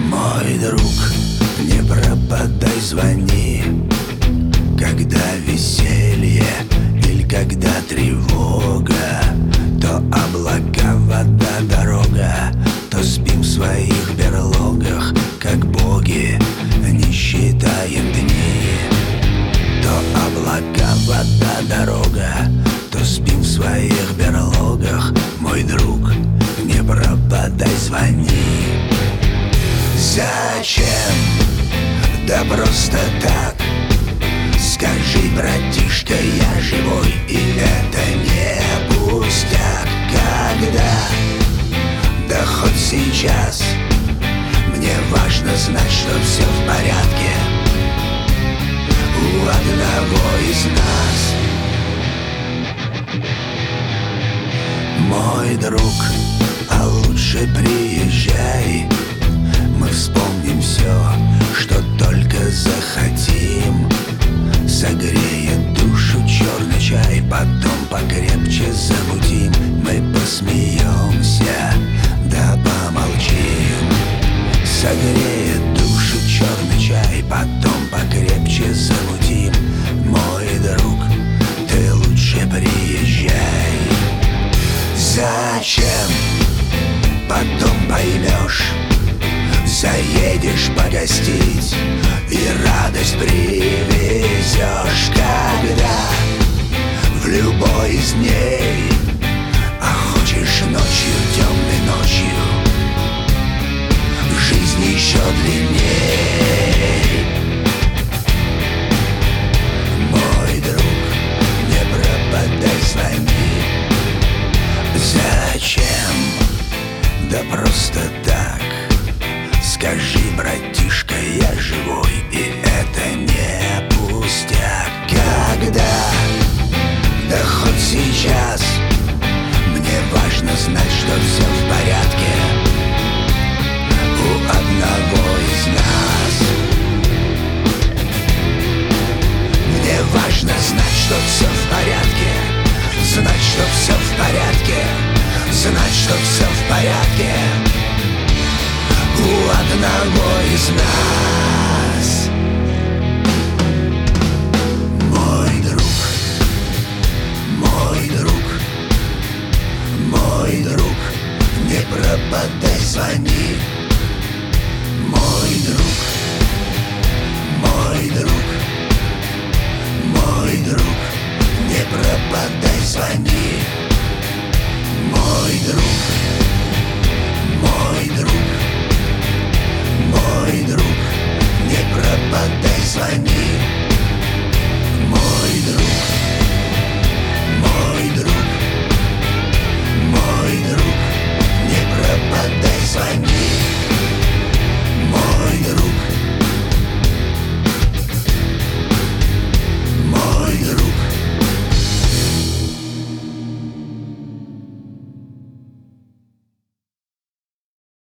Мой друг, не пропадай, звони, когда веселье или когда тревога, то облака, вода, дорога, то спим в своих берлогах, как боги, не считаем дни. То облака, вода, дорога, то спим в своих берлогах. Мой друг, не пропадай, звони. Зачем? Да просто так. Скажи, братишка, я живой, и это не пустяк. Когда? Да хоть сейчас. Мне важно знать, что все в порядке у одного из нас. Мой друг, а лучше приезжай. Мы вспомним все, что только захотим. Согреет душу черный чай, потом покрепче замутим. Мы посмеемся, да помолчим. Согреет душу черный чай, потом покрепче замутим. Мой друг, ты лучше приезжай. Зачем? Потом поймешь. Заедешь погостить и радость привезешь. Когда? В любой из дней. А хочешь ночью, темной ночью, жизнь еще длинней. Мой друг, не пропадай, звони. Зачем? Да просто так. Скажи, братишка, я живой, и это не пустяк. Когда? Да хоть сейчас. Мне важно знать, что все в порядке у одного из нас. Мне важно знать, что все в порядке. Знать, что все в порядке. Знать, что все в порядке у одного из нас. Мой друг, мой друг, мой друг, не пропадай, звони. Мой друг, мой друг, мой друг, не пропадай, звони. Мой друг, мой друг, мой друг, не пропадай, звони.